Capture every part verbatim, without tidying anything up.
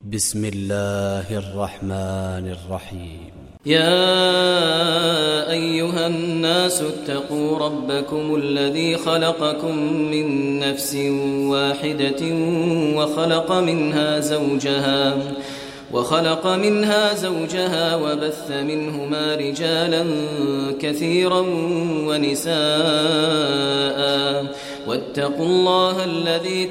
بسم الله الرحمن الرحيم. يا أيها الناس اتقوا ربكم الذي خلقكم من نفس واحدة وخلق منها زوجها وخلق منها زوجها وبث منهما رجالا كثيرا ونساء، واتقوا الله الذي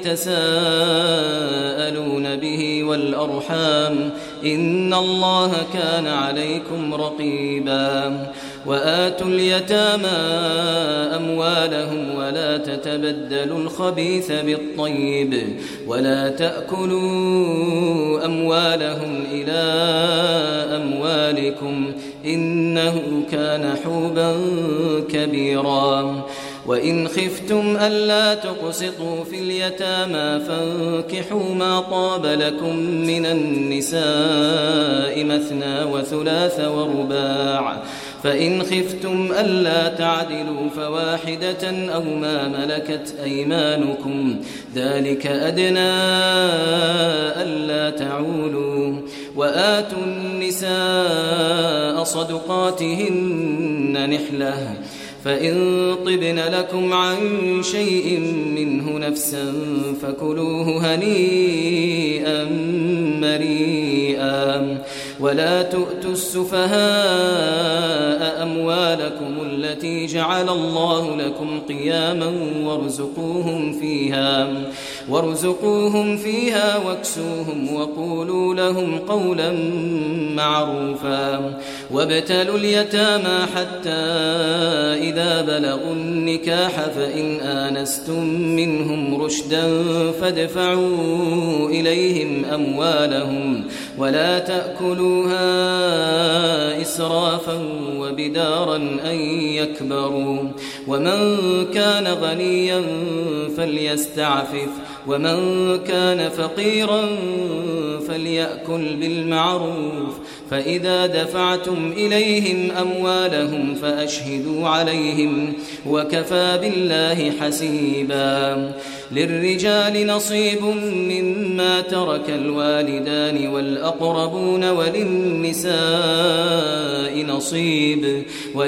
تساءلون به والأرحام، إن الله كان عليكم رقيبا. وآتوا اليتامى أموالهم ولا تتبدلوا الخبيث بالطيب ولا تأكلوا أموالهم إلى أموالكم إنه كان حوبا كبيرا. وإن خفتم ألا تقسطوا في اليتامى فانكحوا ما طاب لكم من النساء مثنى وثلاث ورباع، فإن خفتم ألا تعدلوا فواحدة أو ما ملكت أيمانكم، ذلك أدنى ألا تعولوا. وآتوا النساء صدقاتهن نحلة، فإن طبن لكم عن شيء منه نفسا فكلوه هنيئا مريئا. ولا تؤتوا السفهاء أموالكم التي جعل الله لكم قياما وارزقوهم فيها وارزقوهم فيها واكسوهم وقولوا لهم قولا معروفا. وابتلوا اليتامى حتى إذا بلغوا النكاح فإن آنستم منهم رشدا فادفعوا إليهم أموالهم ولا تأكلوها إسرافا وبدارا أن يكبروا. ومن كان غنيا فليستعفف، ومن كان فقيرا فليأكل بالمعروف. فإذا دفعتم إليهم أموالهم فأشهدوا عليهم، وكفى بالله حسيبا. للرجال نصيب مما ترك الوالدان والأقربون، وللنساء نصيب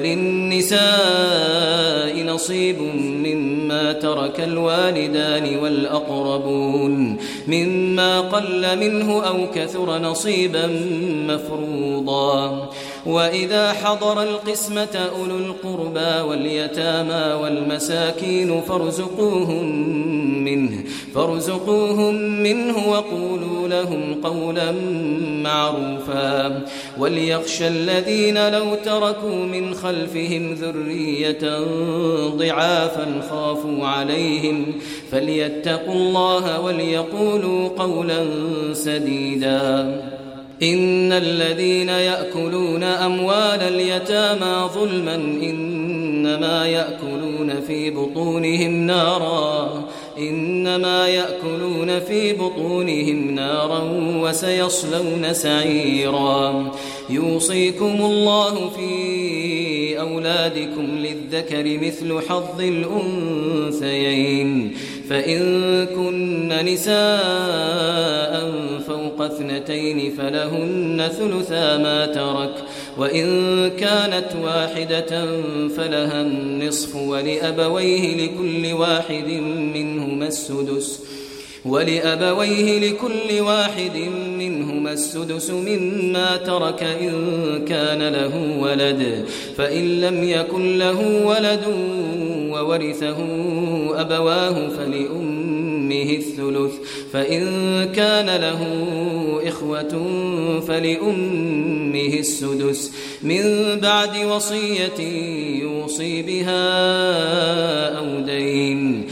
وللنساء نصيب مما ترك الوالدان والأقربون، مما قل منه أو كثر نصيبا مفروضا. وإذا حضر القسمة أولو القربى واليتامى والمساكين فارزقوهم منه فارزقوهم منه وقولوا لهم قولا معروفا. وليخشى الذين لو تركوا من خلفهم ذرية ضعافا خافوا عليهم فليتقوا الله وليقولوا قولا سديدا. إن الذين يأكلون أموال اليتامى ظلما إنما يأكلون في بطونهم نارا إنما يأكلون في بطونهم نارا وسيصلون سعيرا. يوصيكم الله في أولادكم للذكر مثل حظ الأنثيين، فإن كن نساء فوق اثنتين فلهن ثلثا ما ترك، وإن كانت واحدة فلها النصف، ولأبويه لكل واحد منهما السدس ولأبويه لكل واحد منهما السدس مما ترك إن كان له ولد، فإن لم يكن له ولد وورثه أبواه فلأمه الثلث، فإن كان له إخوة فلأمه السدس من بعد وصية يوصي بها أو دين.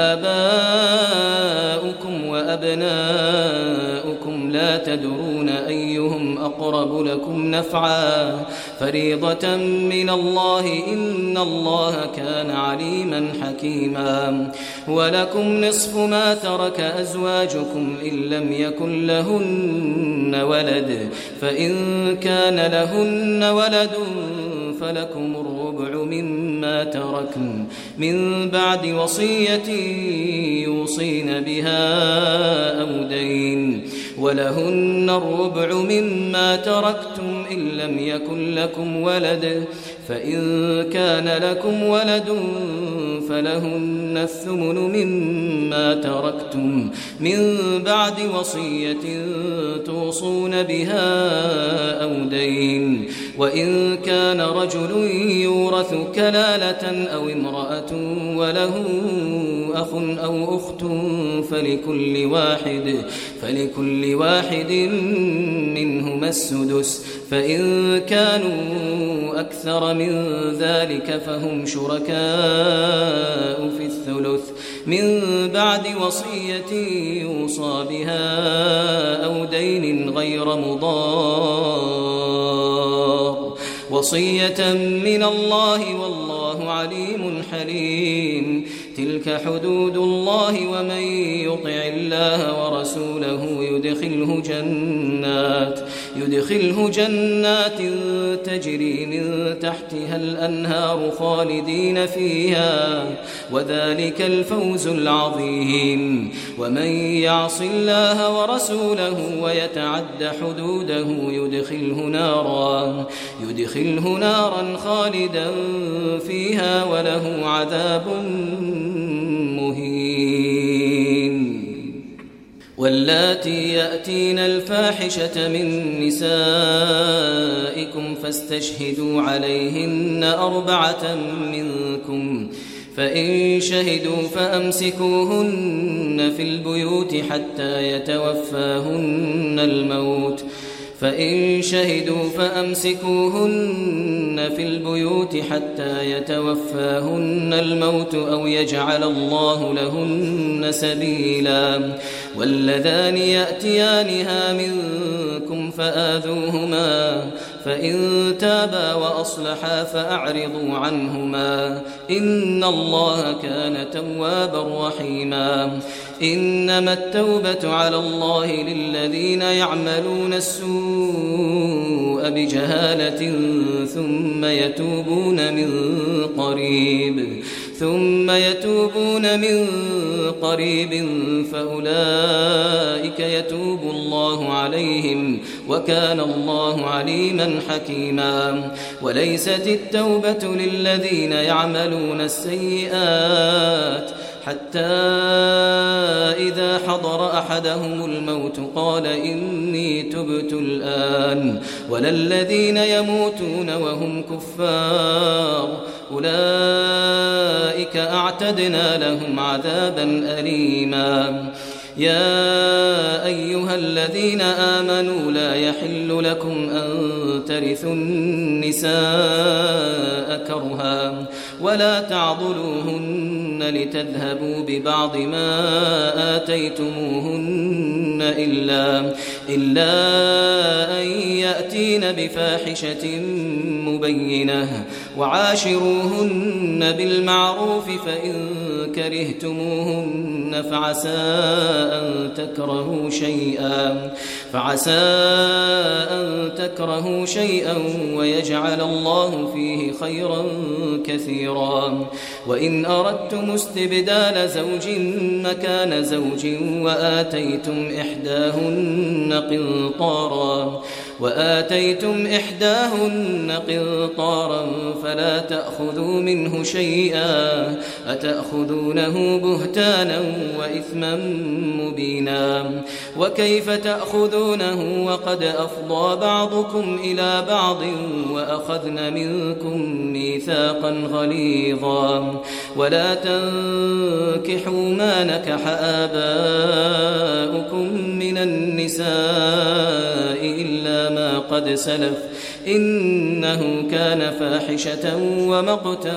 آباؤكم وأبناؤكم لا تدرون أيهم أقرب لكم نفعا، فريضة من الله إن الله كان عليما حكيما. ولكم نصف ما ترك أزواجكم إن لم يكن لهن ولد، فإن كان لهن ولد فلكم الربع مما تركن من بعد وصية يوصين بها أو دين. ولهن الربع مما تركتم إن لم يكن لكم ولد فإن كان لكم ولد فلهن الثمن مما تركتم من بعد وصية توصون بها أو دين وإن كان رجل يورث كلالة أو امرأة وله أخ أو أخت فلكل واحد فلكل واحد منهما السدس فإن كانوا أكثر من ذلك فهم شركاء في الثلث من بعد وصية يوصى بها أو دين غير مضار وصية من الله والله عليم حليم تلك حدود الله ومن يطع الله ورسوله يدخله جنات يدخله جنات تجري من تحتها الأنهار خالدين فيها وذلك الفوز العظيم ومن يعص الله ورسوله ويتعد حدوده يدخله نارا يدخله نارا خالدا فيها وله عذاب مهين واللاتي يأتين الفاحشة من نسائكم فاستشهدوا عليهن أربعة منكم فإن شهدوا فأمسكوهن في البيوت حتى يتوفاهن الموت فإن شهدوا فأمسكوهن في البيوت حتى يتوفاهن الموت أو يجعل الله لهن سبيلا واللذان يأتيانها منكم فآذوهما فإن تابا وأصلحا فأعرضوا عنهما إن الله كان توابا رحيما إنما التوبة على الله للذين يعملون السوء بجهالة ثم يتوبون من قريب ثم يتوبون من قريب فأولئك يتوب الله عليهم وكان الله عليما حكيما وليست التوبة للذين يعملون السيئات حتى إذا حضر أحدهم الموت قال إني تبت الآن ولا الذين يموتون وهم كفار أولئك أعتدنا لهم عذابا أليما يا أيها الذين آمنوا لا يحل لكم أن ترثوا النساء كرها ولا تعضلوهن لتذهبوا ببعض ما آتيتموهن إلا, إلا أن يأتين بفاحشة مبينة وعاشروهن بالمعروف فإن كرهتموهن فعسى أن تكرهوا شيئا فعسى أن تكرهوا شيئا ويجعل الله فيه خيرا كثيرا وإن أردتم استبدال زوج مكان زوج وآتيتم إحداهن قنطارا وآتيتم إحداهن قنطارا فلا تأخذوا منه شيئا أتأخذونه بهتانا وإثما مبينا وكيف تأخذونه وقد أفضى بعضكم إلى بعض وأخذن منكم ميثاقا غليظا ولا تنكحوا ما نكح آباؤكم من النساء إلا ما قد سلف إنه كان فاحشة ومقتا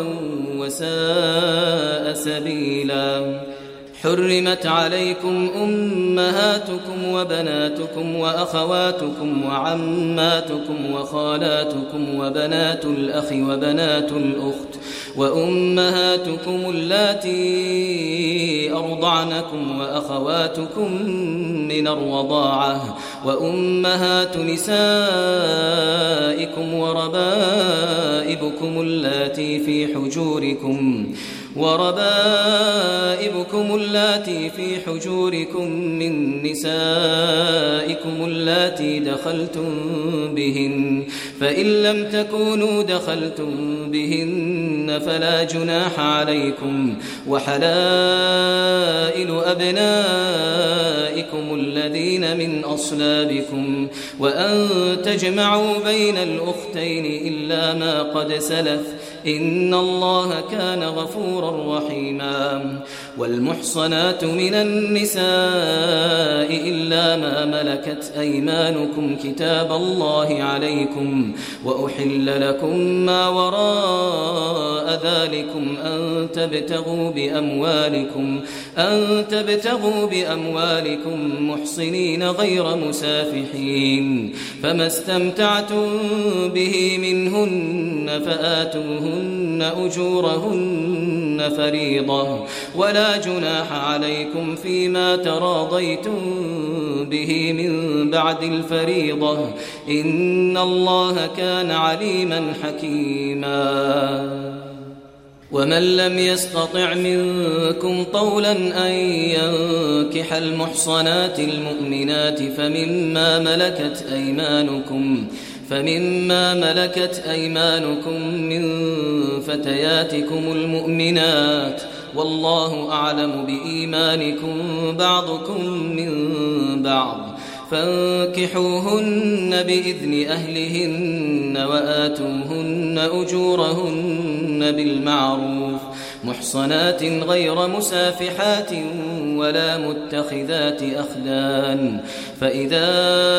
وساء سبيلا حرمت عليكم أمهاتكم وبناتكم وأخواتكم وعماتكم وخالاتكم وبنات الأخ وبنات الأخت وأمهاتكم اللاتي أرضعنكم وأخواتكم من الرضاعة وأمهات نسائكم وربائبكم اللاتي في حجوركم وربائبكم اللاتي في حجوركم من نسائكم نساءكم اللاتي دخلتم بهن، فإن لم تكونوا دخلتم بهن فلا جناح عليكم، وحلائل أبنائكم الذين من أصلابكم، وأن تجمعوا بين الأختين إلا ما قد سلف، إن الله كان غفورا رحيما. والمحصنات من النساء إلا ما ملكت أيمانكم كتاب الله عليكم، وأحل لكم ما وراء ذلكم أن تبتغوا بأموالكم أن تبتغوا بأموالكم محصنين غير مسافحين، فما استمتعتم به منهن فآتوهن أجورهن فريضة، ولا جناح عليكم فيما تراضيتم به من بعد الفريضة، إن الله كان عليما حكيما. ومن لم يستطع منكم طولا أن ينكح المحصنات المؤمنات فمما ملكت أيمانكم فمما ملكت أيمانكم من فتياتكم المؤمنات، والله أعلم بإيمانكم بعضكم من بعض، فانكحوهن بإذن أهلهن وآتوهن أجورهن بالمعروف محصنات غير مسافحات ولا متخذات أخدان، فإذا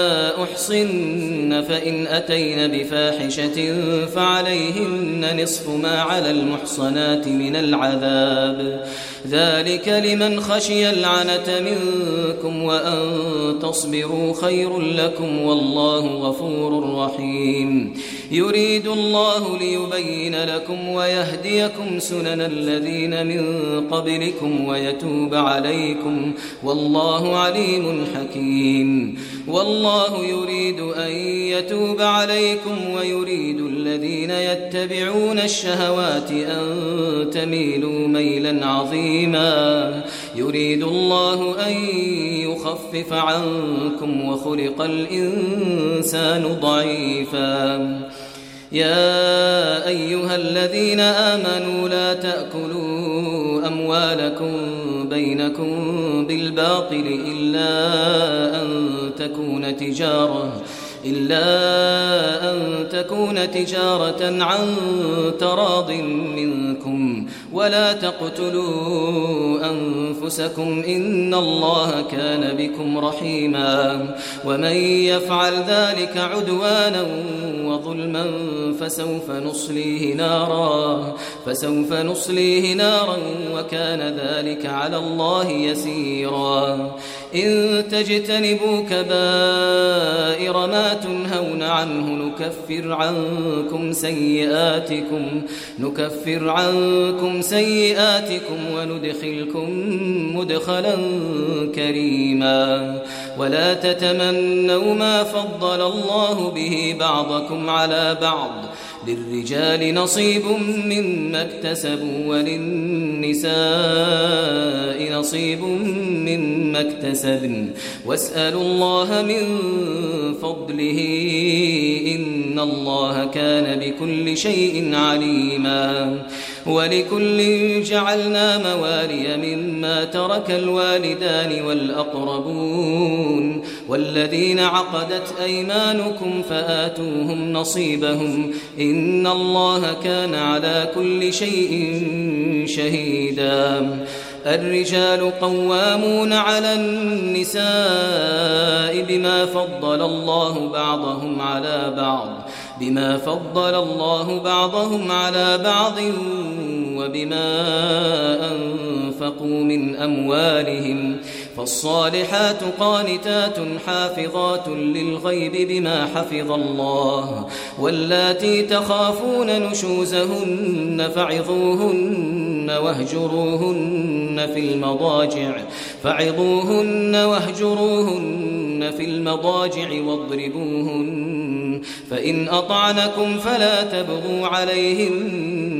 أحصن فإن أتين بفاحشة فعليهن نصف ما على المحصنات من العذاب، ذلك لمن خشي العنة منكم، وأن تصبروا خير لكم، والله غفور رحيم. يريد الله ليبين لكم ويهديكم سنن الذين من قبلكم ويتوب عليكم، والله عليم حكيم. والله يريد أن يتوب عليكم ويريد الذين يتبعون الشهوات أن تميلوا ميلا عظيما، يريد الله أن يخفف عنكم وخلق الإنسان ضعيفا. يا أيها الذين آمنوا لا تأكلوا أموالكم بينكم بالباطل إلا أن تكون تجارة إلا أن تكون تجارة عن تراض منكم، ولا تقتلوا أنفسكم إن الله كان بكم رحيما، ومن يفعل ذلك عدوانا وظلما فسوف نصليه نارا فسوف نصليه نارا وكان ذلك على الله يسيرا. إن تجتنبوا كبائر ما تنهون عنه نكفر عنكم سيئاتكم نكفر عنكم سيئاتكم وندخلكم مدخلا كريما. ولا تتمنوا ما فضل الله به بعضكم على بعض، للرجال نصيب مما اكتسبوا وللنساء نصيب مما اكتسبن، واسألوا الله من فضله إن الله كان بكل شيء عليما. ولكل جعلنا موالي مما ترك الوالدان والأقربون والذين عقدت أيمانكم فآتوهم نصيبهم إن الله كان على كل شيء شهيدا. الرجال قوامون على النساء بما فضل الله بعضهم على بعض بما فضل الله بعضهم على بعض وبما أنفقوا من أموالهم، فالصالحات قانتات حافظات للغيب بما حفظ الله، واللاتي تخافون نشوزهن فعظوهن واهجروهن في المضاجع فعظوهن واهجروهن في المضاجع واضربوهن، فإن أطعنكم فلا تبغوا عليهن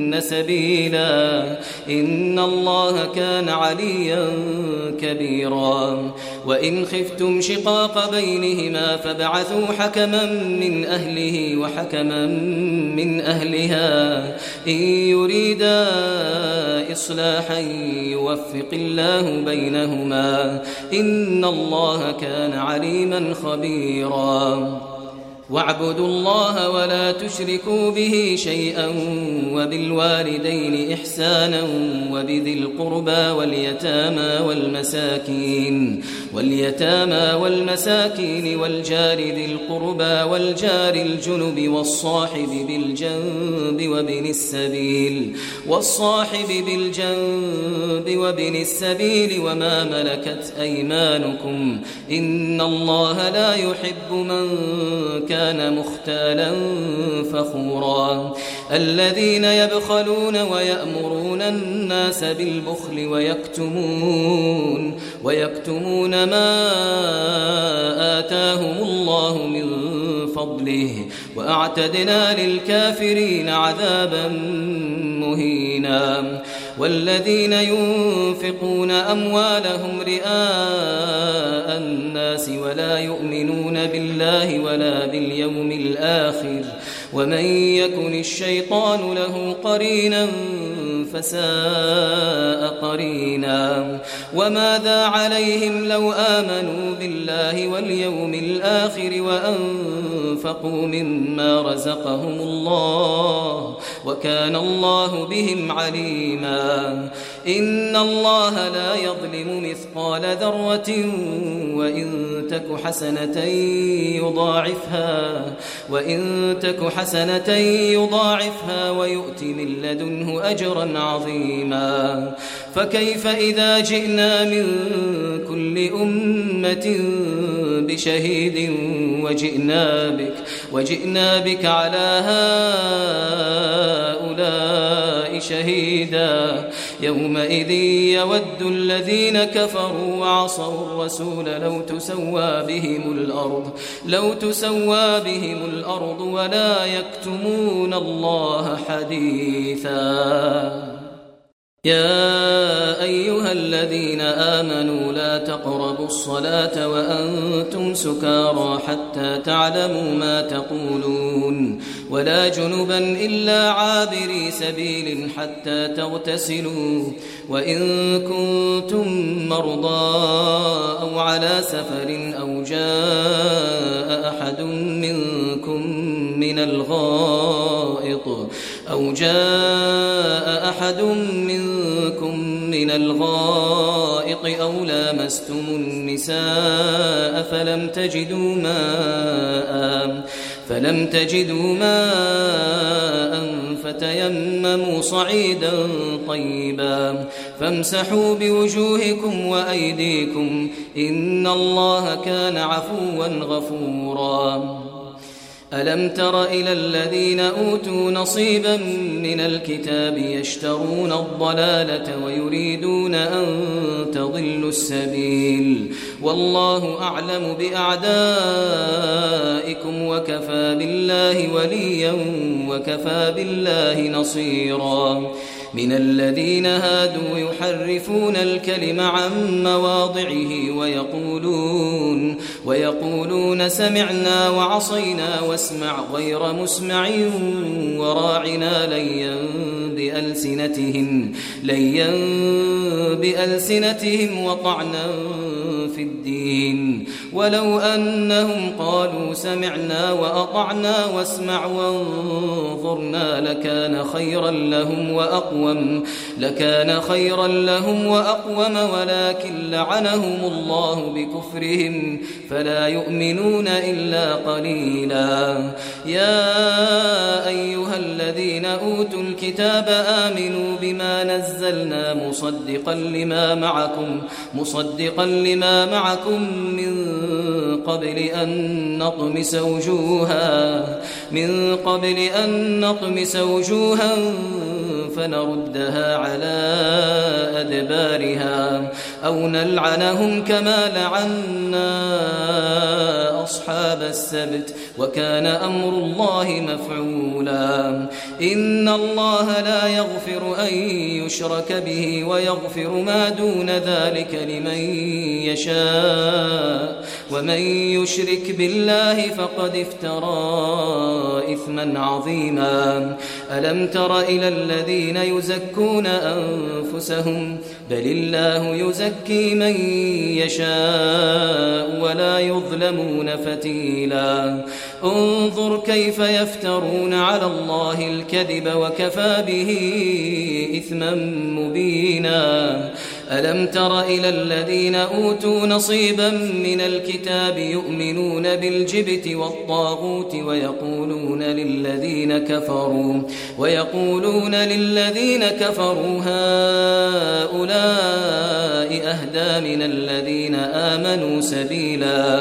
يهدين سبيلا إن الله كان عليا كبيرا وإن خفتم شقاق بينهما فابعثوا حكما من أهله وحكما من أهلها إن يريدا إصلاحا يوفق الله بينهما إن الله كان عليما خبيرا واعبدوا الله ولا تشركوا به شيئا وبالوالدين إحسانا وبذي القربى واليتامى والمساكين واليتامى والمساكين والجار ذي القربى والجار الجنب والصاحب بالجنب وابن السبيل والصاحب بالجنب وابن السبيل وما ملكت أيمانكم إن الله لا يحب من كان كان مختالا فخورا الذين يبخلون ويأمرون الناس بالبخل ويكتمون ويكتمون ما آتاهم الله من فضله وأعتدنا للكافرين عذابا مهينا والذين ينفقون أموالهم رئاء الناس ولا يؤمنون بالله ولا باليوم الآخر ومن يكن الشيطان له قرينا فساء قرينا وماذا عليهم لو آمنوا بالله واليوم الآخر وأنفقوا مما رزقهم الله وكان الله بهم عليما إن الله لا يظلم مثقال ذرة وإن تك حسنة يضاعفها وإن تك حسنة يضاعفها ويؤت من لدنه أجرا عظيما فكيف إذا جئنا من كل أمة بشهيد وجئنا بك وجئنا بك على هؤلاء شهيدا يومئذ يود الذين كفروا وعصوا الرسول لو تسوى بهم الأرض لو تسوى بهم الأرض ولا يكتمون الله حديثا يا أيها الذين آمنوا لا تقربوا الصلاة وأنتم سكارى حتى تعلموا ما تقولون ولا جنبا إلا عابري سبيل حتى تغتسلوا وإن كنتم مرضى أو على سفر أو جاء أحد منكم من الغائط أو جاء أحد منكم من الغائط أو لامستم النساء فلم تجدوا ماء فلم تجدوا ماء فتيمموا صعيدا طيبا فامسحوا بوجوهكم وأيديكم إن الله كان عفوا غفورا ألم تر إلى الذين أوتوا نصيبا من الكتاب يشترون الضلالة ويريدون أن تضلوا السبيل والله أعلم بأعدائكم وكفى بالله وليا وكفى بالله نصيرا من الذين هادوا يحرفون الكلم عن مواضعه ويقولون ويقولون سمعنا وعصينا واسمع غير مسمع وراعنا ليا بألسنتهم ليا بألسنتهم وطعنا في الدين ولو أنهم قالوا سمعنا وأطعنا واسمع وانظرنا لكان خيرا لهم وأقوم لكان خيرا لهم وأقوم ولكن لعنهم الله بكفرهم فلا يؤمنون إلا قليلا يا أيها الذين أوتوا الكتاب آمنوا بما نزلنا مصدقا لما معكم مصدقا لما معكم من قبل أن نطمس وجوها من قبل أن نطمس وجوها فنردها على أدبارها أو نلعنهم كما لعنا أصحاب أصحاب السبت وكان أمر الله مفعولا إن الله لا يغفر أن يشرك به ويغفر ما دون ذلك لمن يشاء ومن يشرك بالله فقد افترى إثما عظيما ألم تر إلى الذين يزكون أنفسهم بل الله يزكي من يشاء ولا يظلمون فتيلا انظر كيف يفترون على الله الكذب وكفى به إثما مبينا ألم تر إلى الذين أوتوا نصيبا من الكتاب يؤمنون بالجبت والطاغوت ويقولون للذين كفروا ويقولون للذين كفروا هؤلاء أهدى من الذين آمنوا سبيلا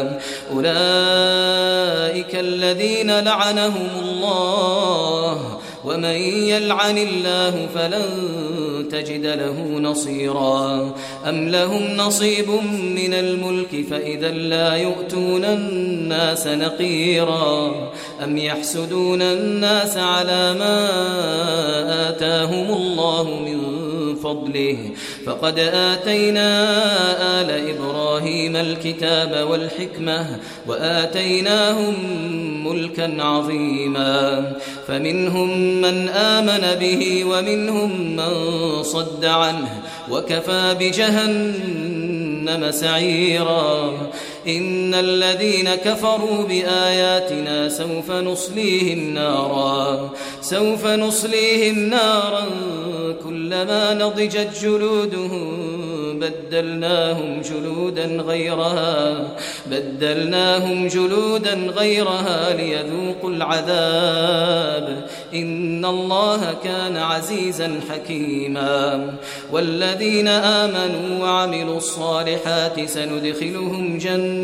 أولئك الذين لعنهم الله ومن يلعن الله فلن تجد له نصيرا أم لهم نصيب من الملك فإذا لا يؤتون الناس نقيرا أم يحسدون الناس على ما آتاهم الله من فضله فقد آتينا آل إبراهيم الكتاب والحكمة وآتيناهم ملكا عظيما فمنهم من آمن به ومنهم من صد عنه وكفى بجهنم سعيرا إن الذين كفروا بآياتنا سوف نصليهم نارا سوف نصليهم نارا كلما نضجت جلودهم بدلناهم جلودا غيرها بدلناهم جلودا غيرها ليذوقوا العذاب إن الله كان عزيزا حكيما والذين آمنوا وعملوا الصالحات سندخلهم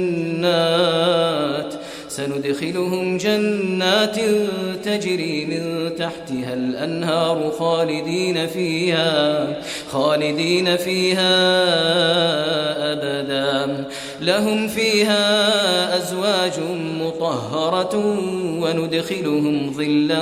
جنات سندخلهم جنات تجري من تحتها الأنهار خالدين فيها خالدين فيها أبدا لهم فيها أزواج مطهرة وندخلهم ظلا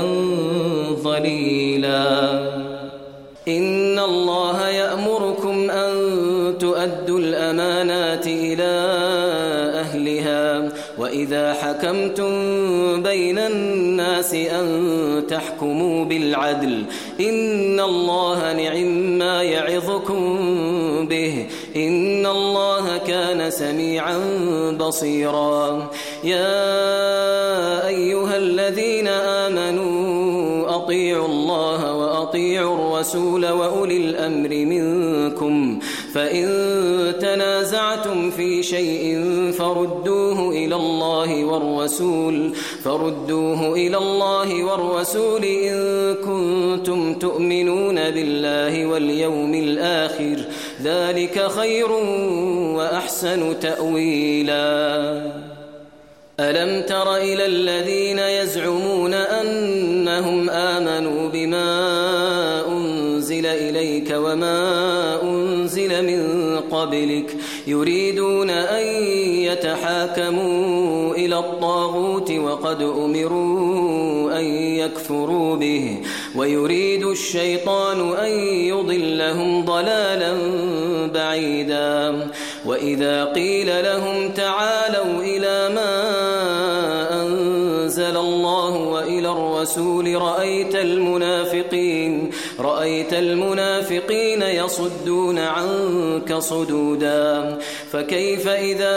ظليلا إن الله يأمركم أن تؤدوا الأمانات إلى أهلها وإذا حكمتم بين الناس أن تحكموا بالعدل إن الله نعما يعظكم به إن الله كان سميعا بصيرا يا أيها الذين آمنوا أطيعوا الله وأطيعوا الرسول وأولي الأمر منكم فإن تنازعتم في شيء فردوه إلى الله والرسول فردوه إلى الله والرسول إن كنتم تؤمنون بالله واليوم الآخر ذلك خير وأحسن تأويلا ألم تر إلى الذين يزعمون أنهم آمنوا بما أنزل إليك وما أنزل من قبلك يريدون أن يتحاكموا إلى الطاغوت وقد أمروا أن يكفروا به ويريد الشيطان أن يضلهم ضلالا بعيدا وإذا قيل لهم تعالوا إلى ما أنزل الله وإلى الرسول رأيت المنافقين رأيت المنافقين يصدون عنك صدودا فكيف إذا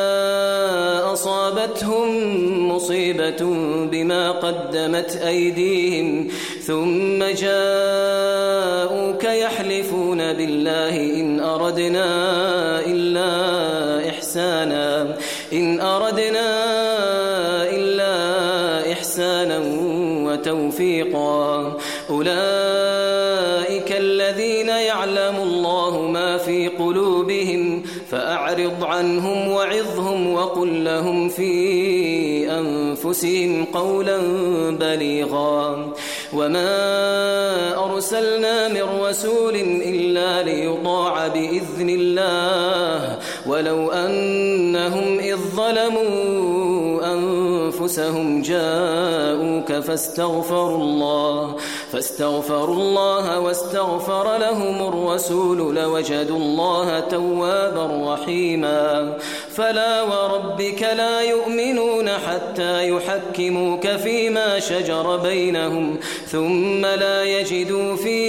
أصابتهم مصيبة بما قدمت أيديهم ثم جاءوك يحلفون بالله إن أردنا إلا إحسانا إن أردنا إلا إحسانا وتوفيقا أولئك الذين يعلم الله ما في قلوبهم فأعرض عنهم وعظهم وقل لهم في أنفسهم قولا بليغا وما أرسلنا من رسول إلا ليطاع بإذن الله ولو أنهم إذ ظلموا أنفسهم جاءوك فاستغفروا الله فاستغفروا الله واستغفر لهم الرسول لوجدوا الله توابا رحيما فلا وربك لا يؤمنون حتى يحكموك فيما شجر بينهم ثم لا يجدوا في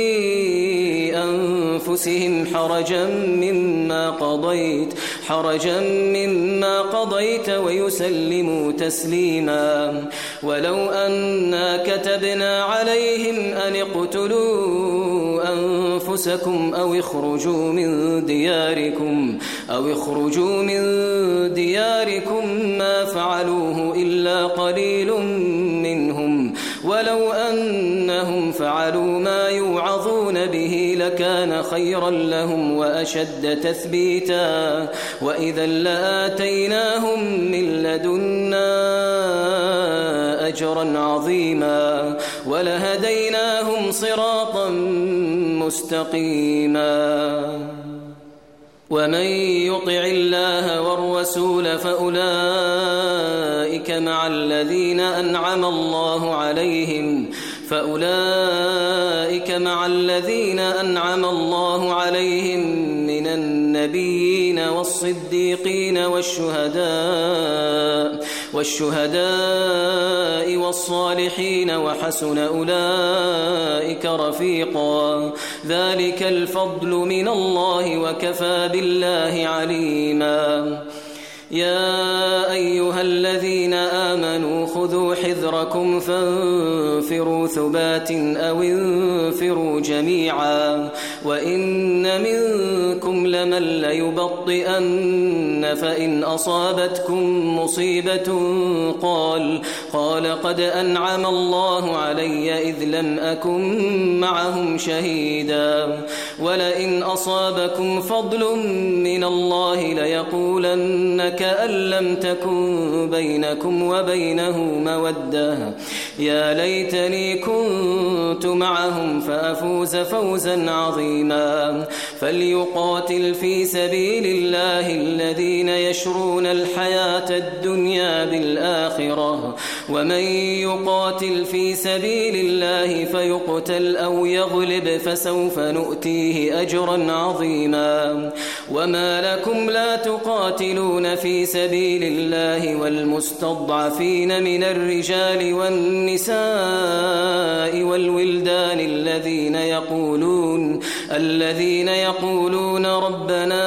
أنفسهم حرجا مما قضيت حرجا مما قضيت ويسلموا تسليما ولو أنا كتبنا عليهم أن اقتلوا أنفسكم أو اخرجوا من دياركم أو اخرجوا من دياركم ما فعلوه إلا قليل منهم ولو أنهم فعلوا ما يوعظون به لكان خيرا لهم وأشد تثبيتا وإذا لآتيناهم من لدنا أجرا عظيما ولهديناهم صراطا مستقيما ومن يطع الله والرسول فأولئك مع الذين أنعم الله عليهم فأولئك مع الذين أنعم الله عليهم من النبيين والصديقين والشهداء والشهداء والصالحين وحسن أولئك رفيقا ذلك الفضل من الله وكفى بالله عليما يا أيها الذين آمنوا خذوا حذركم فانفروا ثبات أو انفروا جميعا وإن منكم لمن ليبطئن فإن أصابتكم مصيبة قال قال قد أنعم الله علي إذ لم أكن معهم شهيدا ولئن أصابكم فضل من الله ليقولن كأن لم تكن بينكم وبينه مودة يا ليتني كنت معهم فأفوز فوزا عظيما فليقاتل في سبيل الله الذين يشرون الحياة الدنيا بالآخرة ومن يقاتل في سبيل الله فيقتل أو يغلب فسوف نؤتيه أجرا عظيما وما لكم لا تقاتلون في سبيل الله والمستضعفين من الرجال والنساء والولدان الذين يقولون الذين يقولون ربنا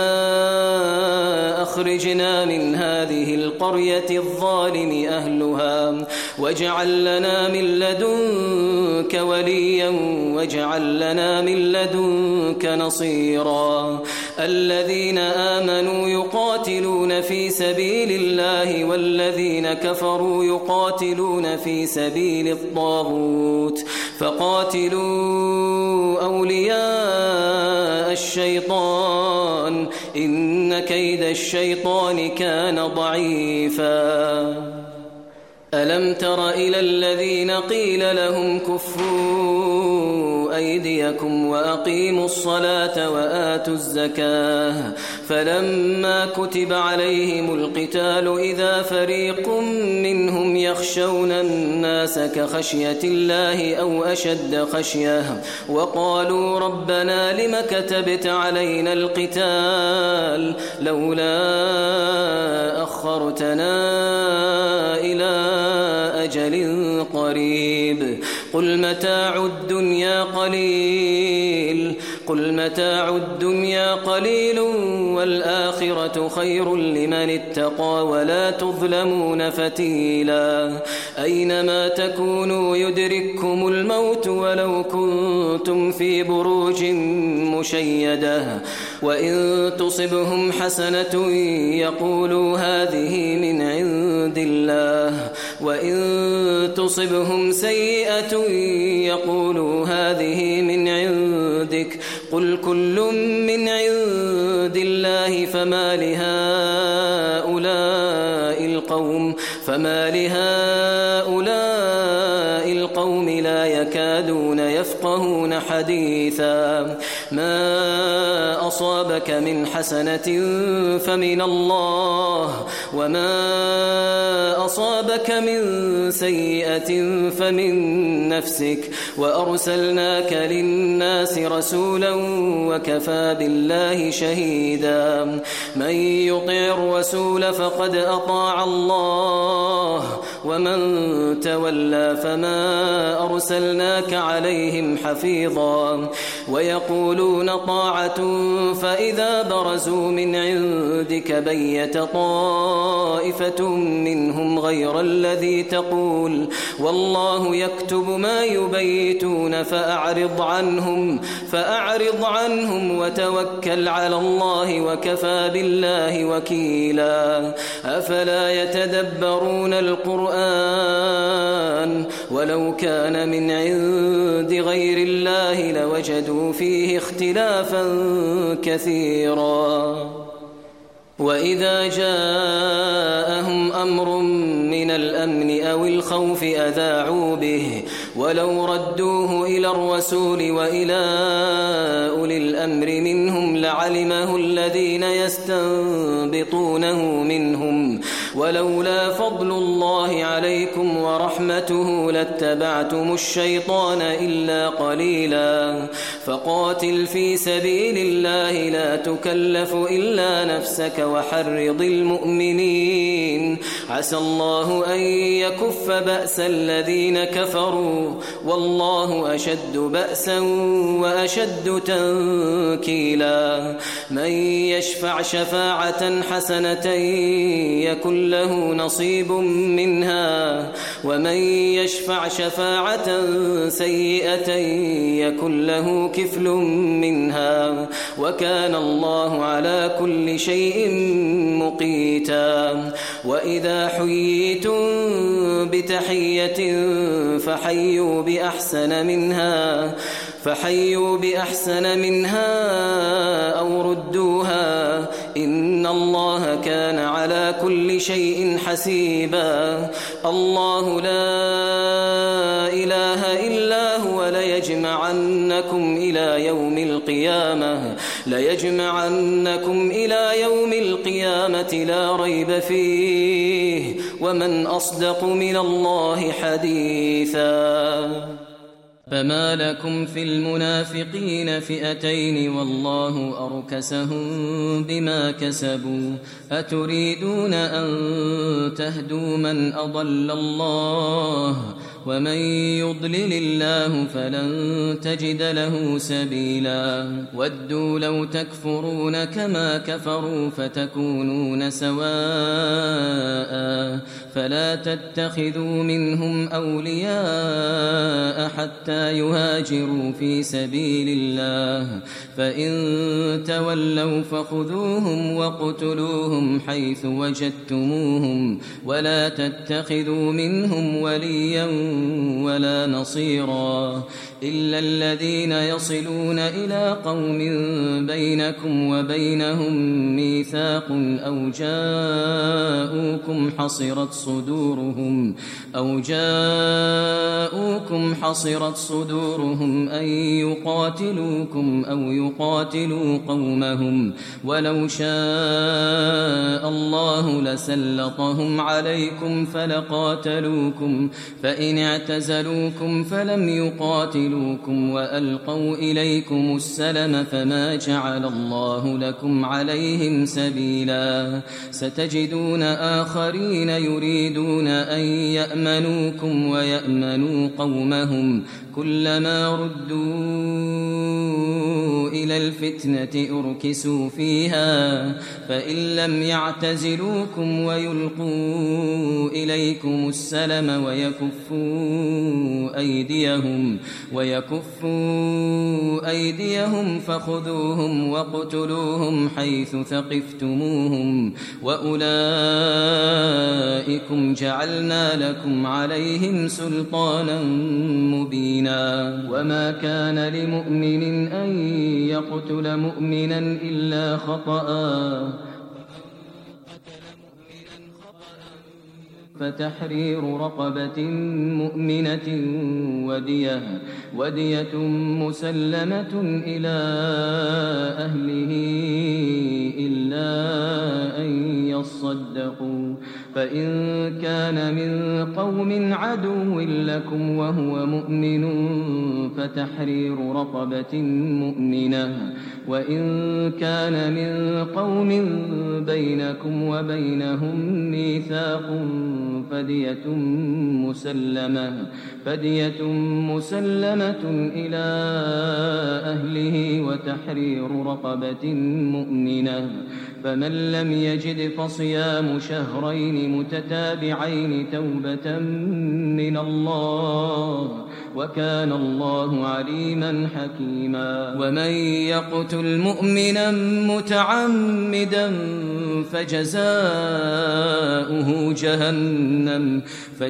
أخرجنا من هذه القرية الظالم أهلها واجعل لنا من لدنك وليا واجعل لنا من لدنك نصيرا الذين آمنوا يقاتلون في سبيل الله والذين كفروا يقاتلون في سبيل الطاغوت فقاتلوا أولياء الشيطان إن كيد الشيطان كان ضعيفا ألم تر إلى الذين قيل لهم كفوا أيديكم وأقيموا الصلاة وآتوا الزكاة فلما كتب عليهم القتال إذا فريق منهم يخشون الناس كخشية الله أو أشد خشية وقالوا ربنا لم كتبت علينا القتال لولا أخرتنا إلى أجل قريب قل متاع الدنيا قليل قل متاع الدنيا قليل والآخرة خير لمن اتقى ولا تظلمون فتيلا أينما تكونوا يدرككم الموت ولو كنتم في بروج مشيدة وإن تصبهم حسنة يقولوا هذه من عند الله وإن تصبهم سيئة يقولوا هذه من عندك قل كل من عند الله فما لهؤلاء القوم فما لهؤلاء القوم لا يكادون يفقهون حديثا ما أصابك من حسنة فمن الله وما أصابك من سيئة فمن نفسك وأرسلناك للناس رسولا وكفى بالله شهيدا من يطع الرسول فقد أطاع الله ومن تولى فما أرسلناك عليهم حفيظا ويقولون طاعة فإذا برزوا من عندك بيت طائفة منهم غير الذي تقول والله يكتب ما يبيتون فأعرض عنهم فأعرض عنهم وتوكل على الله وكفى بالله وكيلا أفلا يتدبرون القرآن ولو كان من عند غير الله لوجدوا فيه اختلافا كثيرا وإذا جاءهم أمر من الأمن أو الخوف أذاعوا به ولو ردوه إلى الرسول وإلى أولي الأمر منهم لعلمه الذين يستنبطونه منهم ولولا فضل الله عليكم ورحمته لاتبعتم الشيطان إلا قليلا فقاتل في سبيل الله لا تكلف إلا نفسك وحرض المؤمنين عسى الله أن يكف بأس الذين كفروا والله أشد بأسا وأشد تنكيلا من يشفع شفاعة حسنة يكن له نصيب منها ومن يشفع شفاعة سيئة يكن له كفل منها وكان الله على كل شيء مقيتا وإذا حييتم بتحية فحيوا بأحسن منها فحيوا بأحسن منها أو ردوها إن الله كان على كل شيء حسيبا الله لا إله إلا هو ليجمعنكم إلى يوم القيامة ليجمعنكم إلى يوم القيامة لا ريب فيه ومن أصدق من الله حديثا فما لكم في المنافقين فئتين والله أركسهم بما كسبوا أتريدون أن تهدوا من أضل الله ومن يضلل الله فلن تجد له سبيلا ودوا لو تكفرون كما كفروا فتكونون سواء فلا تتخذوا منهم أولياء حتى يهاجروا في سبيل الله فإن تولوا فخذوهم وقتلوهم حيث وجدتموهم ولا تتخذوا منهم وليا ولا نصيرا إلا الذين يصلون إلى قوم بينكم وبينهم ميثاق أو جاءوكم حصرت صدورهم أو جاءوكم حصرت صدورهم أن يقاتلوكم أو يقاتلوا قومهم ولو شاء الله لسلطهم عليكم فلقاتلوكم فإن اعتزلوكم فلم يقاتلوكم وألقوا إليكم السلم فما جعل الله لكم عليهم سبيلا ستجدون آخرين يريدون أن يأمنوكم ويأمنوا قومهم كلما ردوا إلى الفتنة أركسوا فيها فإن لم يعتزلوكم ويلقوا إليكم السلم ويكفوا أيديهم ويكفوا أيديهم فخذوهم واقتلوهم حيث ثقفتموهم وأولئكم جعلنا لكم عليهم سلطانا مبينا وما كان لمؤمن أن يقتل مؤمنا إلا خطأ فتحرير رقبة مؤمنة ودية, ودية مسلمة إلى أهله إلا أن يصدقوا فإن كان من قوم عدو لكم وهو مؤمن فتحرير رقبة مؤمنة وإن كان من قوم بينكم وبينهم ميثاق فدية مسلمة فدية مسلمة إلى أهله وتحرير رقبة مؤمنة فمن لم يجد فصيام شهرين متتابعين توبة من الله وكان الله عليما حكيما ومن يقتل مؤمنا متعمدا فجزاؤه جهنم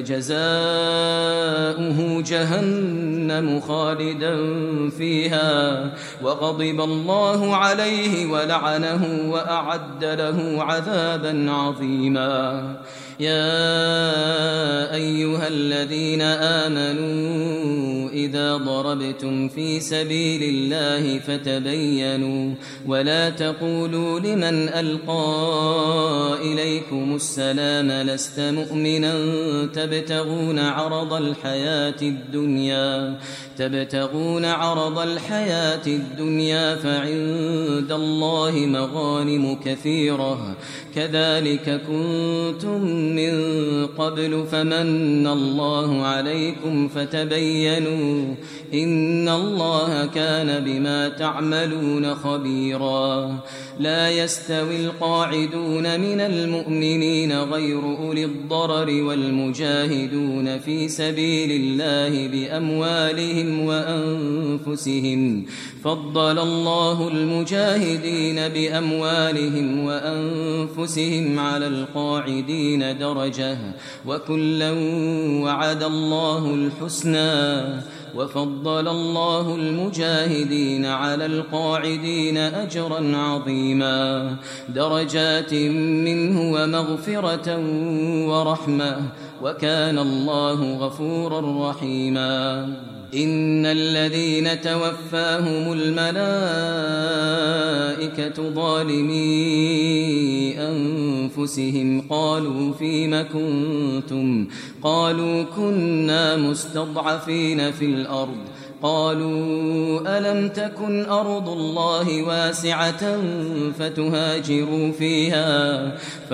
فجزاؤه جهنم خالدا فيها وغضب الله عليه ولعنه وأعد له عذابا عظيما يا أيها الذين آمنوا إذا ضربتم في سبيل الله فتبينوا ولا تقولوا لمن ألقى إليكم السلام لست مؤمنا تبتغون عرض الحياة الدنيا تبتغون عرض الحياة الدنيا فعند الله مغانم كثيرة كذلك كنتم من قبل فمن الله عليكم فتبينوا إن الله كان بما تعملون خبيرا لا يستوي القاعدون من المؤمنين غير أولي الضرر والمجاهدون في سبيل الله بأموالهم وأنفسهم فضل الله المجاهدين بأموالهم وأنفسهم على القاعدين درجة وكلا وعد الله الحسنى وفضل الله المجاهدين على القاعدين أجرا عظيما درجات منه ومغفرة ورحمة وكان الله غفورا رحيما إن الذين توفاهم الملائكة ظالمي أنفسهم قالوا فيم كنتم قالوا كنا مستضعفين في الأرض قالوا ألم تكن أرض الله واسعة فتهاجروا فيها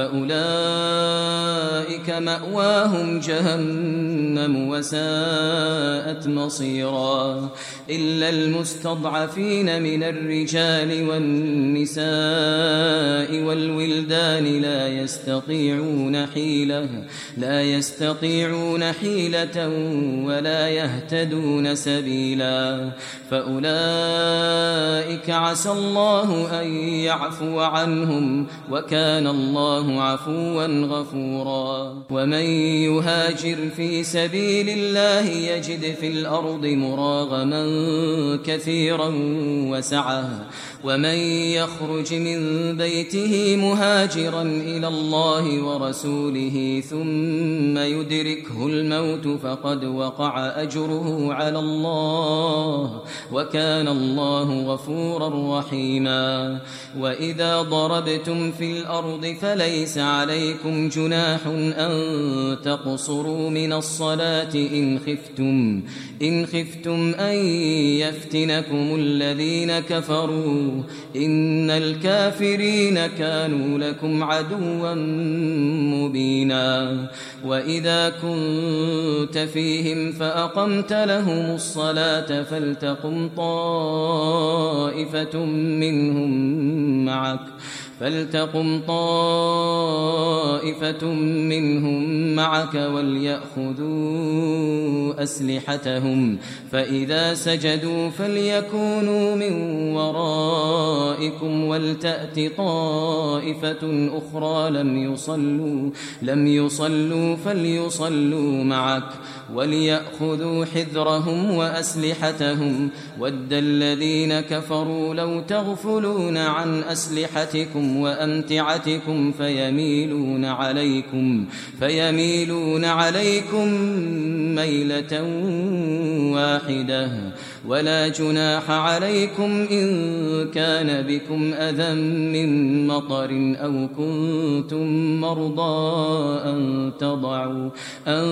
فأولئك مأواهم جهنم وساءت مصيرا إلا المستضعفين من الرجال والنساء والولدان لا يستطيعون حيلة لا يستطيعون حيلة ولا يهتدون سبيلا فأولئك عسى الله أن يعفو عنهم وكان الله عفوا غفورا ومن يهاجر في سبيل الله يجد في الأرض مراغما كثيرا وسعة ومن يخرج من بيته مهاجرا إلى الله ورسوله ثم يدركه الموت فقد وقع أجره على الله وكان الله غفورا رحيما وإذا ضربتم في الأرض فليس عليكم جناح أن تقصروا من الصلاة إن خفتم إن خفتم أن يفتنكم الذين كفروا إن الكافرين كانوا لكم عدوا مبينا وإذا كنت فيهم فأقمت لهم الصلاة فلتقم طائفة منهم معك فلتقم طائفة منهم معك وليأخذوا أسلحتهم فإذا سجدوا فليكونوا من ورائكم ولتأت طائفة أخرى لم يصلوا لم يصلوا فليصلوا معك وليأخذوا حذرهم وأسلحتهم ود الذين كفروا لو تغفلون عن أسلحتكم ألسنتكم وأمتعتكم فيميلون عليكم فيميلون عليكم ميلة واحدة ولا جناح عليكم إن كان بكم أذى من مطر أو كنتم مرضى أن تضعوا أن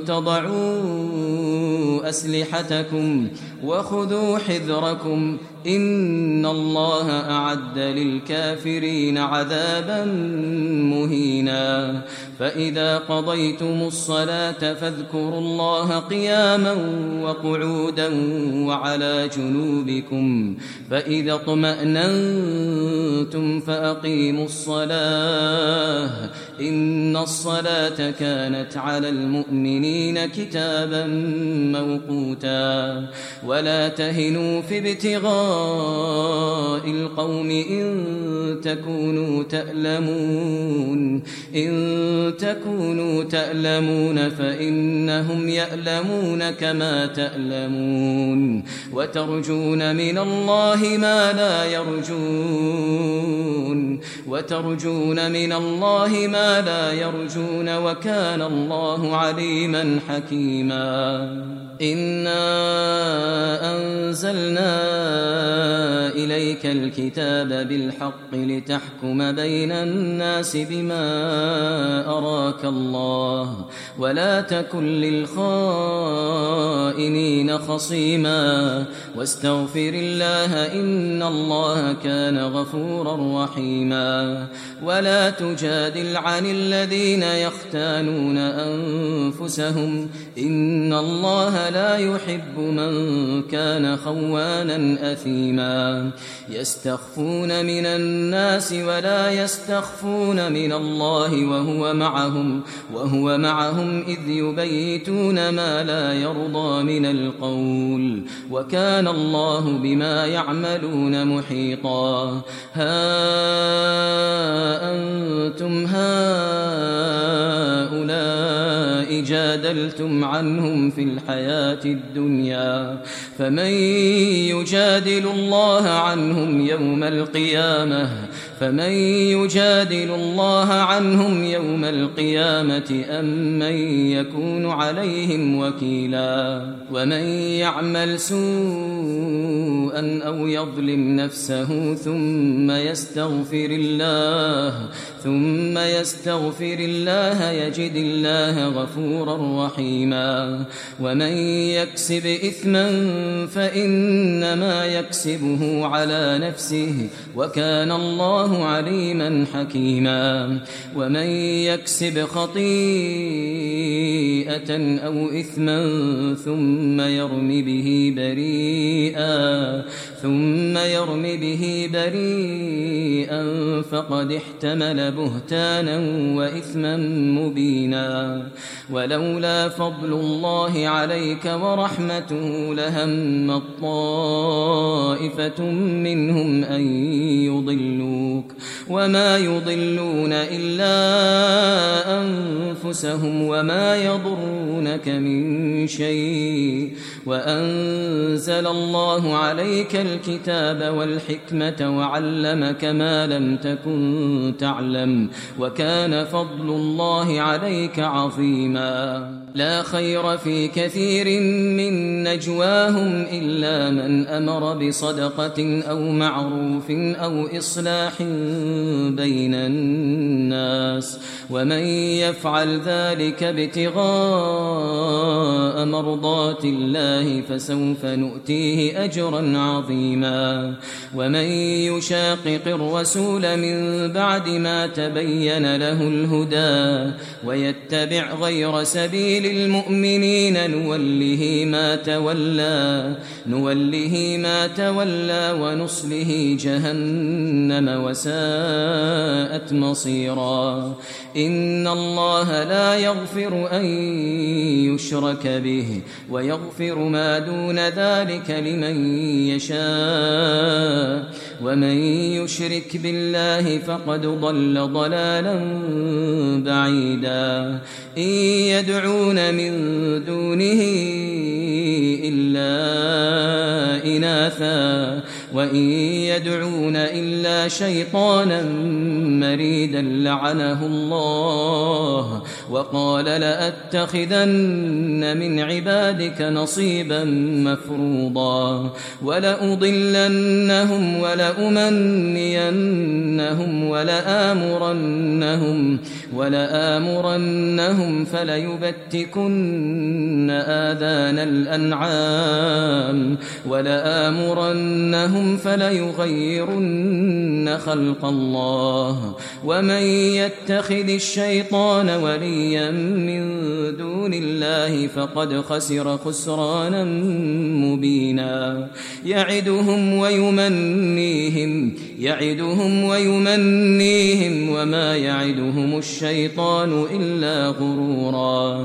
تضعوا أسلحتكم وخذوا حذركم إن الله أعد للكافرين عذابا مهينا فإذا قضيتم الصلاة فاذكروا الله قياما وقعودا وعلى جنوبكم فإذا اطمأننتم فأقيموا الصلاة إن الصلاة كانت على المؤمنين كتابا موقوتا ولا تهنوا في ابتغاء القوم إن تكونوا تألمون إن تكونوا تألمون فإنهم يألمون كما تألمون وترجون من الله ما لا يرجون وترجون من الله ما لا يرجون وكان الله عليما حكيما إنا أنزلنا إليك الكتاب بالحق لتحكم بين الناس بما أراك الله ولا تكن للخائنين خصيما واستغفر الله إن الله كان غفورا رحيما ولا تجادل عن الذين يختانون أنفسهم إن الله لا يحب من كان خوانا أثيما يستخفون من الناس ولا يستخفون من الله وهو معهم وهو معهم إذ يبيتون ما لا يرضى من القول وكان الله بما يعملون محيطا ها أنتم هؤلاء جادلتم عنهم في الحياة الدنيا فمن يجادل الله عنهم يوم القيامة فمن يجادل الله عنهم يوم القيامة أم من يكون عليهم وكيلا ومن يعمل سوءا أو يظلم نفسه ثم يستغفر الله ثم يستغفر الله يجد الله غفورا رحيما ومن يكسب إثما فإنما يكسبه على نفسه وكان الله عليما حكيما ومن يكسب خطيئة أو إثما ثم يرم به بريئا ثم يرم به بريئا فقد احتمل بهتانا وإثما مبينا ولولا فضل الله عليك ورحمته لهم طائفة منهم أن يضلوك وما يضلون إلا أنفسهم وما يضرونك من شيء وأنزل الله عليك الكتاب والحكمة وعلمك ما لم تكن تعلم وكان فضل الله عليك عظيما لا خير في كثير من نجواهم إلا من أمر بصدقة أو معروف أو إصلاح بين الناس ومن يفعل ذلك ابتغاء مرضات الله فسوف نؤتيه أجرا عظيما ومن يشاقق الرسول من بعد ما تبين له الهدى ويتبع غير سبيل المؤمنين نوله ما تولى نوله ما تولى ونصله جهنم وساءت مصيرا إن الله لا يغفر أن يشرك به ويغفر ما دون ذلك لمن يشاء ومن يشرك بالله فقد ضل ضلالا بعيدا إن يدعون من دونه إلا إناثا وإن يدعون إلا شيطانا مريدا لعنه الله وقال لأتخذن من عبادك نصيبا مفروضا ولأضلنهم ولأمنينهم ولآمرنهم ولآمرنهم فليبتكن آذان الأنعام ولآمرنهم فليغيرن خلق الله ومن يتخذ الشيطان وليا من دون الله فقد خسر خسرانا مبينا يعدهم ويمنيهم يعدهم ويمنيهم وما يعدهم الشيطان إلا غرورا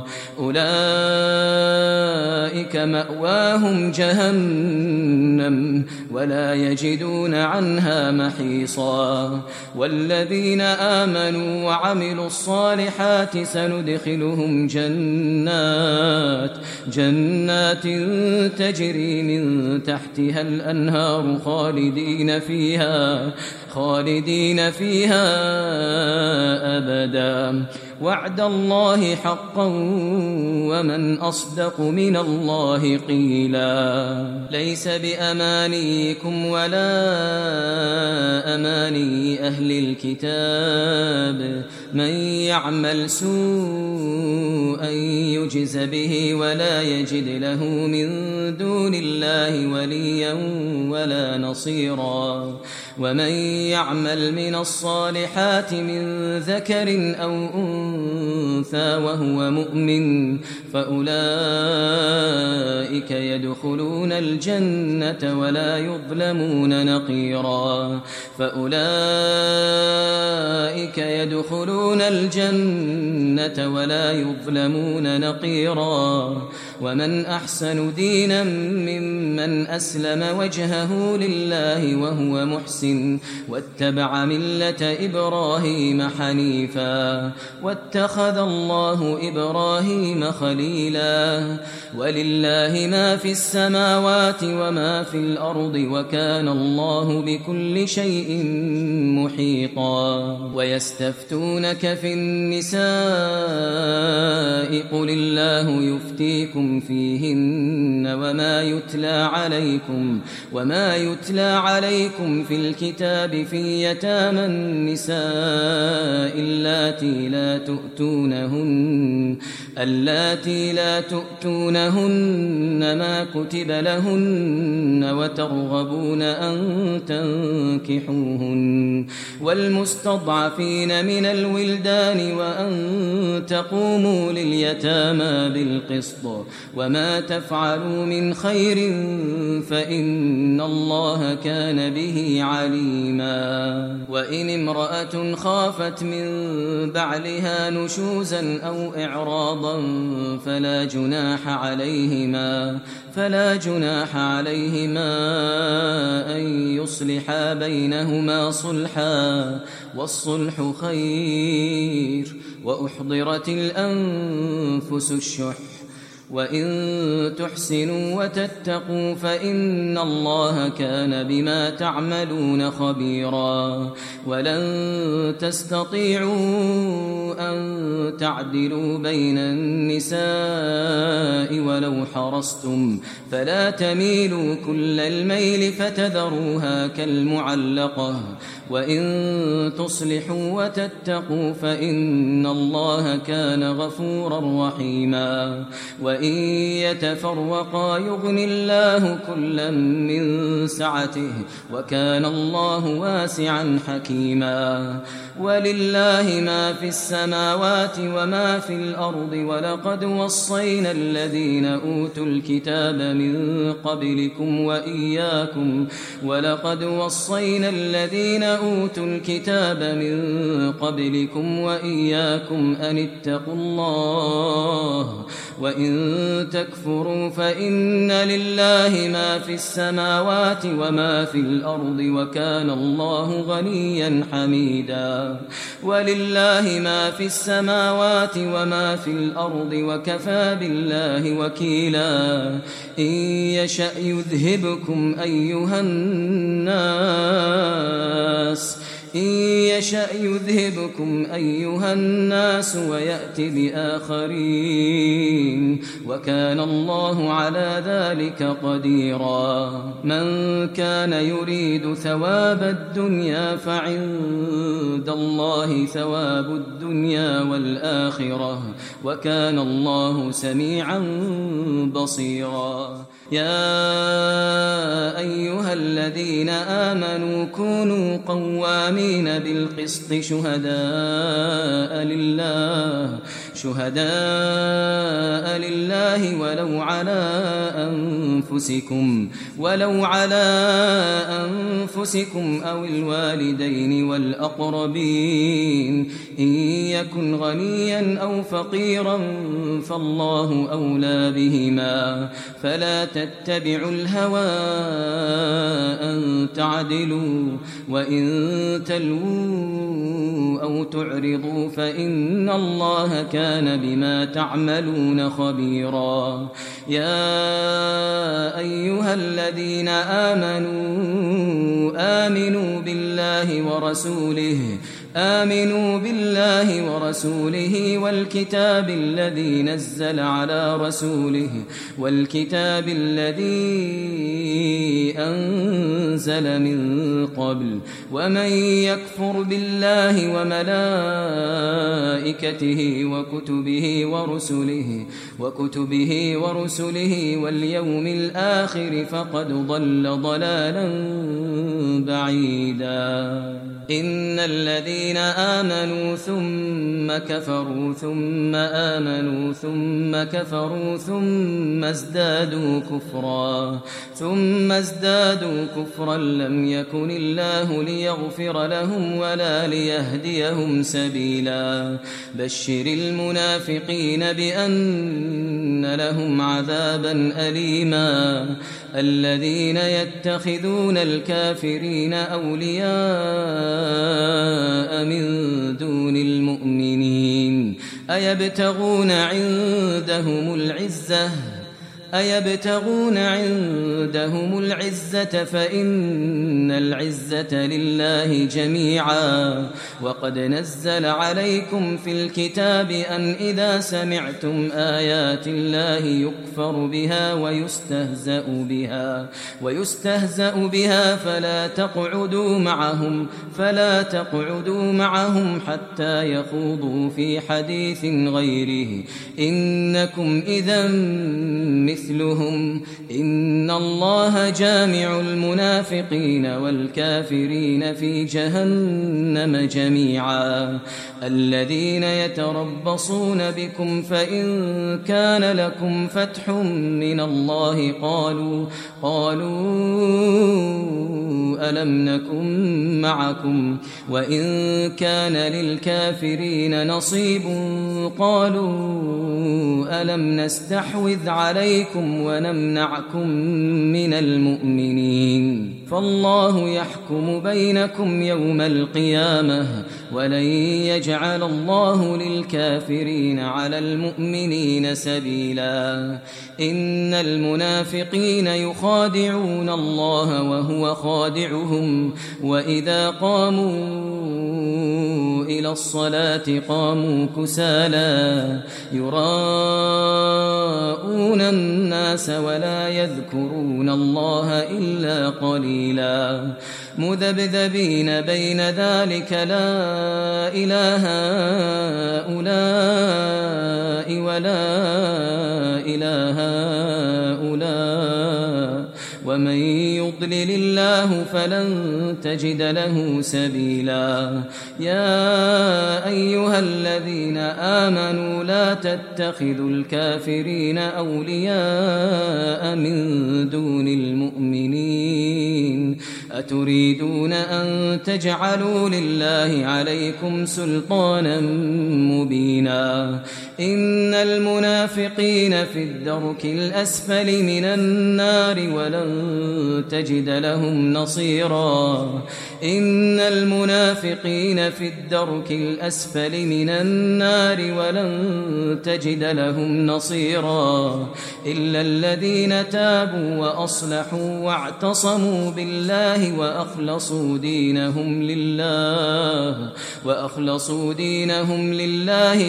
أولئك مأواهم جهنم ولا يجدون عنها محيصا والذين آمنوا وعملوا الصالحات سندخلهم جنات جنات تجري من تحتها الأنهار خالدين فيها خالدين فيها أبدا وعد الله حقا ومن أصدق من الله قيلا ليس بأمانيكم ولا أماني أهل الكتاب من يعمل سوءا يجز به ولا يجد له من دون الله وليا ولا نصيرا ومن يعمل من الصالحات من ذكر أو أنثى وهو مؤمن فأولئك يدخلون الجنة ولا يظلمون نقيرا فأولئك يدخلون الجنة ولا يظلمون نقيرا ومن أحسن دينا ممن أسلم وجهه لله وهو محسن واتبع ملة إبراهيم حنيفا واتخذ الله إبراهيم خليلا ولله ما في السماوات وما في الأرض وكان الله بكل شيء محيطا ويستفتونك في النساء قل الله يفتيكم فيهن وما يتلى عليكم وما يتلى عليكم في الكتاب في يتامى النساء اللاتي لا تؤتونهن اللاتي لا تؤتونهن ما كتب لهن وترغبون أن تنكحوهن والمستضعفين من الولدان وأن تقوموا لليتامى بالقسط وما تفعلوا من خير فإن الله كان به عليما وإن امرأة خافت من بعلها نشوزا أو إعراضا فلا جناح عليهما فلا جناح عليهما أن يصلحا بينهما صلحا والصلح خير وأحضرت الأنفس الشح وإن تحسنوا وتتقوا فإن الله كان بما تعملون خبيرا ولن تستطيعوا أن تعدلوا بين النساء ولو حرصتم فلا تميلوا كل الميل فتذروها كالمعلقة وإن تصلحوا وتتقوا فإن الله كان غفورا رحيما وإن يتفرقا يغني الله كلا من سعته وكان الله واسعا حكيما ولله ما في السماوات وما في الأرض ولقد وصينا الذين أوتوا الكتاب من قبلكم وإياكم ولقد وصينا الذين أوتوا الكتاب من قبلكم وإياكم أن اتقوا الله وإن تكفروا فإن لله ما في السماوات وما في الأرض وكان الله غنيا حميدا ولله ما في السماوات وما في الأرض وكفى بالله وكيلا إن يشأ يذهبكم أيها الناس إن يشأ يذهبكم أيها الناس ويأت بآخرين وكان الله على ذلك قديرا من كان يريد ثواب الدنيا فعند الله ثواب الدنيا والآخرة وكان الله سميعا بصيرا يا أيها الذين آمنوا كونوا قوامين بالقسط شهداء لله شهداء لله ولو على أنفسكم ولو على أنفسكم أو الوالدين والأقربين إن يكن غنيا أو فقيرا فالله أولى بهما فلا تتبعوا الهوى أن تعدلوا وإن تلووا أو تعرضوا فإن الله كان بما تعملون خبيرا يا أيها الذين آمنوا آمنوا بالله ورسوله آمنوا بالله ورسوله والكتاب الذي نزل على رسوله والكتاب الذي أنزل من قبل ومن يكفر بالله وملائكته وكتبه ورسله وكتبه ورسله واليوم الآخر فقد ضل ضلالا بعيدا إن الذين آمنوا ثم كفروا ثم آمنوا ثم كفروا ثم ازدادوا كفرا ثم ازدادوا كفرا لم يكن الله ليغفر لهم ولا ليهديهم سبيلا بشر المنافقين بأن لهم عذابا أليما الذين يتخذون الكافرين أولياء من دون المؤمنين أيبتغون عندهم العزة أيبتغون عندهم العزة فإن العزة لله جميعا وقد نزل عليكم في الكتاب أن إذا سمعتم آيات الله يكفر بها ويستهزأ بها ويستهزأ بها فلا تقعدوا معهم فلا تقعدوا معهم حتى يخوضوا في حديث غيره إنكم إذا مثلهم إن الله جامع المنافقين والكافرين في جهنم جميعا الذين يتربصون بكم فإن كان لكم فتح من الله قالوا قالوا ألم نكن معكم وإن كان للكافرين نصيب قالوا ألم نستحوذ عليكم ونمنعكم من المؤمنين فالله يحكم بينكم يوم القيامة ولن يجعل الله للكافرين على المؤمنين سبيلا إن المنافقين يخادعون الله وهو خادعهم وإذا قاموا إلى الصلاة قاموا كسالى يراءون الناس ولا يذكرون الله إلا قليلا مذبذبين بين ذلك لا إله هؤلاء ولا إله هؤلاء ومن يضلل الله فلن تجد له سبيلا يا أيها الذين آمنوا لا تتخذوا الكافرين أولياء من دون المؤمنين أتريدون أن تجعلوا لله عليكم سلطانا مبينا إن المنافقين في الدرك الأسفل من النار ولن تجد لهم نصيرا إن المنافقين في الدرك الأسفل من النار ولن تجد لهم نصيرا إلا الذين تابوا وأصلحوا واعتصموا بالله وأخلصوا دينهم لله وأخلصوا دينهم لله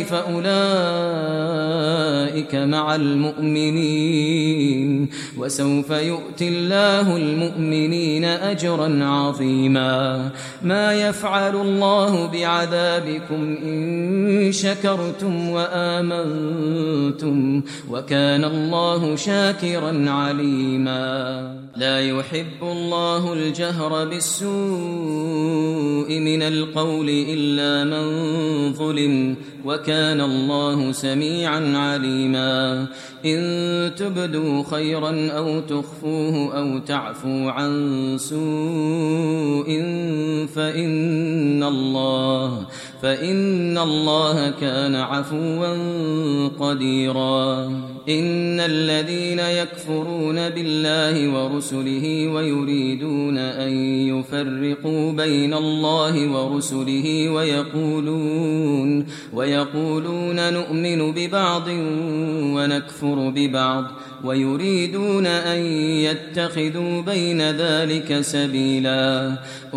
فأولئك مع المؤمنين وسوف يؤتي الله المؤمنين أجرا عظيما ما يفعل الله بعذابكم إن شكرتم وآمنتم وكان الله شاكرا عليما لا يحب الله الجهر بالسوء من القول إلا من ظلم وكان الله سميعا عليما إن تبدوا خيرا أو تخفوه أو تعفوا عن سوء فإن الله فإن الله كان عفوا قديرا إن الذين يكفرون بالله ورسله ويريدون أن يفرقوا بين الله ورسله ويقولون ويقولون نؤمن ببعض ونكفر ببعض ويريدون أن يتخذوا بين ذلك سبيلا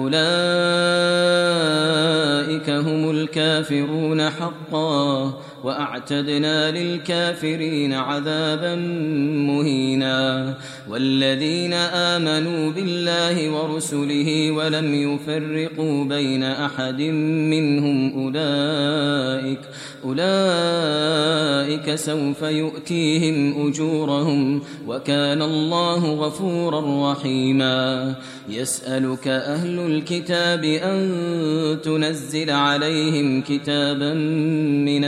أولئك هم الكافرون حقا وأعتدنا للكافرين عذابا مهينا والذين آمنوا بالله ورسله ولم يفرقوا بين أحد منهم أولئك أولئك سوف يؤتيهم أجورهم وكان الله غفورا رحيما يسألك أهل الكتاب أن تنزل عليهم كتابا من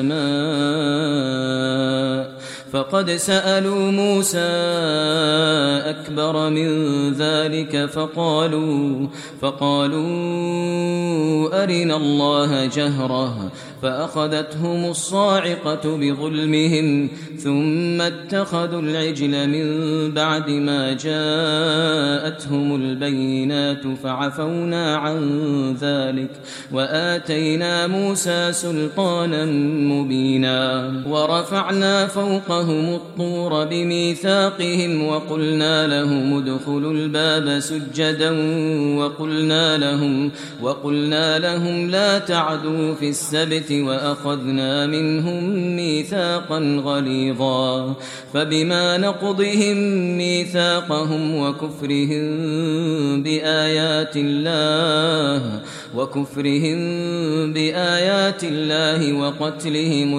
السماء فقد سألوا موسى أكبر من ذلك فقالوا فقالوا أرنا الله جهرة فأخذتهم الصاعقة بظلمهم ثم اتخذوا العجل من بعد ما جاءتهم البينات فعفونا عن ذلك وآتينا موسى سلطانا مبينا ورفعنا فوقهم الطور بميثاقهم وقلنا لهم ادخلوا الباب سجدا وقلنا لهم وقلنا لهم لا تعدوا في السبت وأخذنا منهم ميثاقا غليظا فبما نقضهم ميثاقهم وكفرهم بآيات الله وكفرهم بآيات الله وقتلهم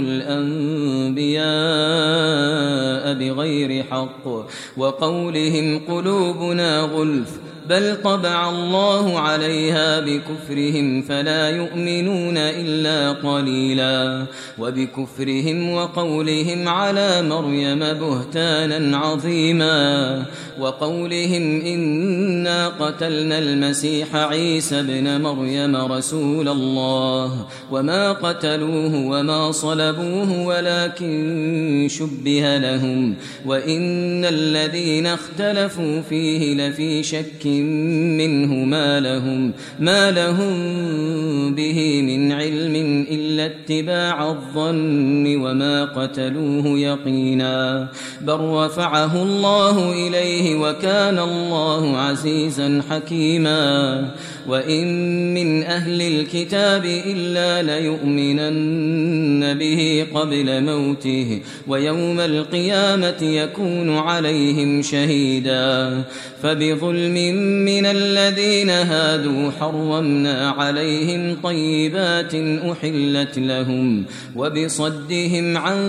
الأنبياء بغير حق وقولهم قلوبنا غلف بل طبع الله عليها بكفرهم فلا يؤمنون إلا قليلا وبكفرهم وقولهم على مريم بهتانا عظيما وقولهم إنا قتلنا المسيح عيسى ابن مريم رسول الله وما قتلوه وما صلبوه ولكن شبه لهم وإن الذين اختلفوا فيه لفي شك منه ما لهم ما لهم به من علم إلا اتباع الظن وما قتلوه يقينا بل رفعه الله إليه وكان الله عزيزا حكيما وإن من أهل الكتاب إلا ليؤمنن به قبل موته ويوم القيامة يكون عليهم شهيدا فبظلم من الذين هادوا حرمنا عليهم طيبات أحلت لهم وبصدهم عن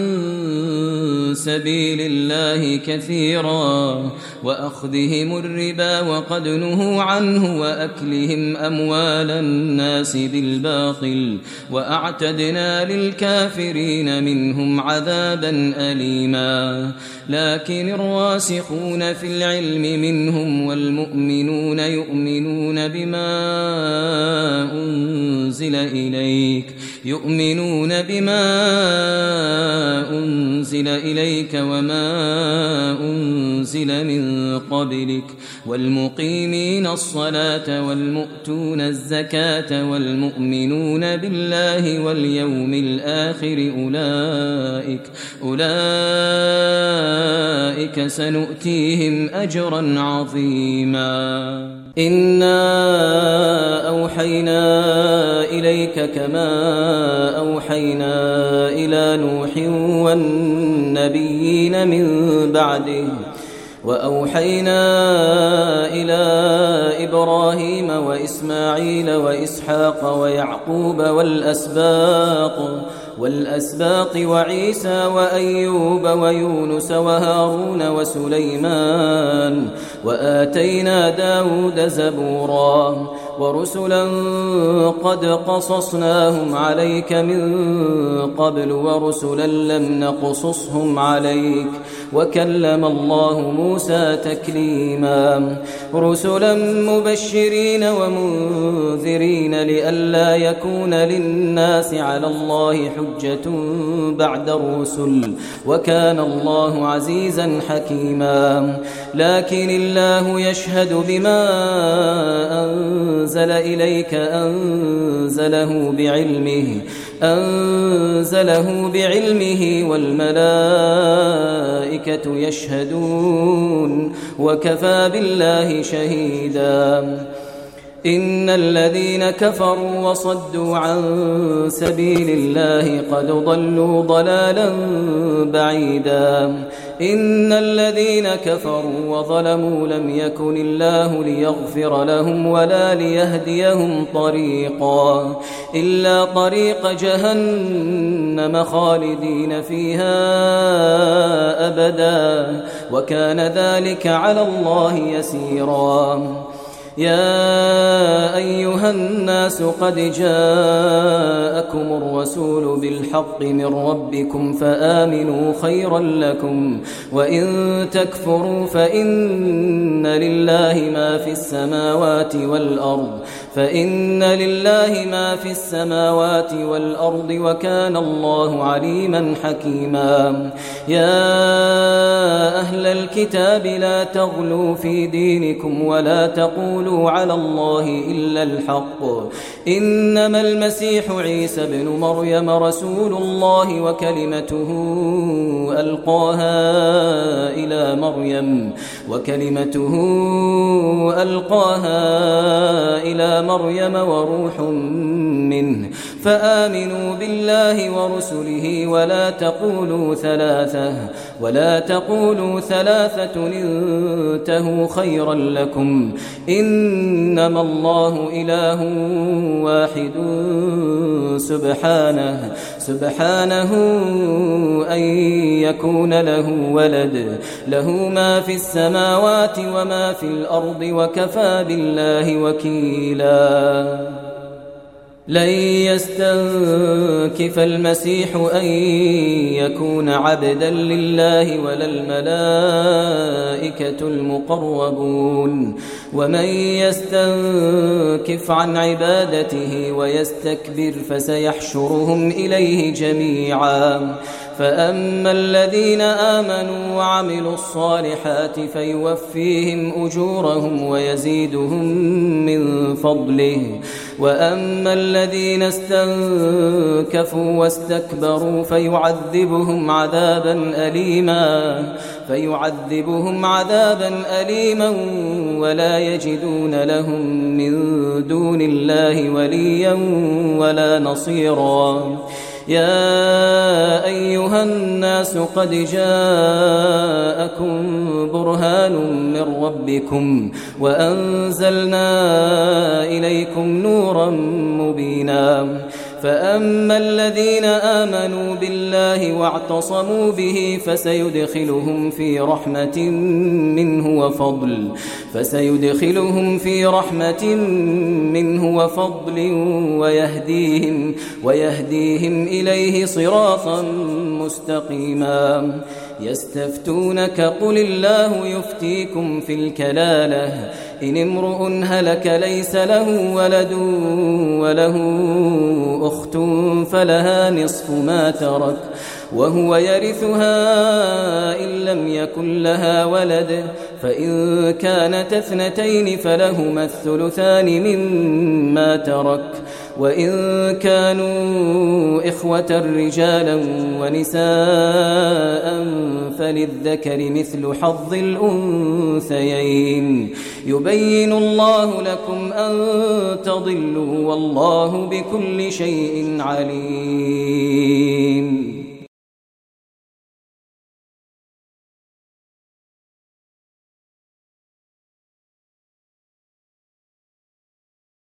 سبيل الله كثيرا وأخذهم الربا وقد نهوا عنه وأكلهم أموال الناس بالباطل وأعتدنا للكافرين منهم عذابا أليما لكن الراسخون في العلم منهم والمؤمنون يؤمنون بما أنزل إليك يؤمنون بما أنزل إليك وما أنزل من قبلك والمقيمين الصلاة والمؤتون الزكاة والمؤمنون بالله واليوم الآخر أولئك أولئك سنؤتيهم أجرا عظيما إنا أوحينا إليك كما أوحينا إلى نوح والنبيين من بعده وأوحينا إلى إبراهيم وإسماعيل وإسحاق ويعقوب والأسباط والأسباط وعيسى وأيوب ويونس وهارون وسليمان وآتينا داود زبورا ورسلا قد قصصناهم عليك من قبل ورسلا لم نقصصهم عليك وكلم الله موسى تكليما رسلا مبشرين ومنذرين لئلا يكون للناس على الله حجة بعد الرسل وكان الله عزيزا حكيما لكن الله يشهد بما أنزل إليك أنزله بعلمه أنزله بعلمه والملائكة يشهدون وكفى بالله شهيدا إن الذين كفروا وصدوا عن سبيل الله قد ضلوا ضلالا بعيدا إن الذين كفروا وظلموا لم يكن الله ليغفر لهم ولا ليهديهم طريقا إلا طريق جهنم خالدين فيها أبدا وكان ذلك على الله يسيرا يا أيها الناس قد جاءكم الرسول بالحق من ربكم فآمنوا خيرا لكم وإن تكفروا فإن لله ما في السماوات والأرض فإن لله ما في السماوات والأرض وكان الله عليما حكيما يا أهل الكتاب لا تغلوا في دينكم ولا تقولوا على الله إلا الحق إنما المسيح عيسى بن مريم رسول الله وكلمته ألقاها إلى مريم وكلمته ألقاها إلى مريم وروح منه فآمنوا بالله ورسله ولا تقولوا ثلاثة ولا تقولوا ثلاثة انتهوا خيرا لكم إنما الله إله واحد سبحانه سبحانه أن يكون له ولد له ما في السماوات وما في الأرض وكفى بالله وكيلا لن يستنكف المسيح أن يكون عبدا لله ولا الملائكة المقربون ومن يستنكف عن عبادته ويستكبر فسيحشرهم إليه جميعا فأما الذين آمنوا وعملوا الصالحات فيوفيهم أجورهم ويزيدهم من فضله وأما الذين استنكفوا واستكبروا فيعذبهم عذابا أليما فيعذبهم عذابا أليما ولا يجدون لهم من دون الله وليا ولا نصيرا يا أيها الناس قد جاءكم برهان من ربكم وأنزلنا إليكم نورا مبينا فأما الذين آمنوا بالله واعتصموا به فسيدخلهم في رحمة منه وفضل فسيدخلهم في رحمة منه وفضل ويهديهم ويهديهم إليه صراطا مستقيما يستفتونك قل الله يفتيكم في الكلالة إن امرؤ هلك ليس له ولد وله أخت فلها نصف ما ترك وهو يرثها إن لم يكن لها ولد فإن كانت اثنتين فلهما الثلثان مما ترك وإن كانوا إخوة رجالا ونساء فللذكر مثل حظ الأنثيين يبين الله لكم أن تضلوا والله بكل شيء عليم.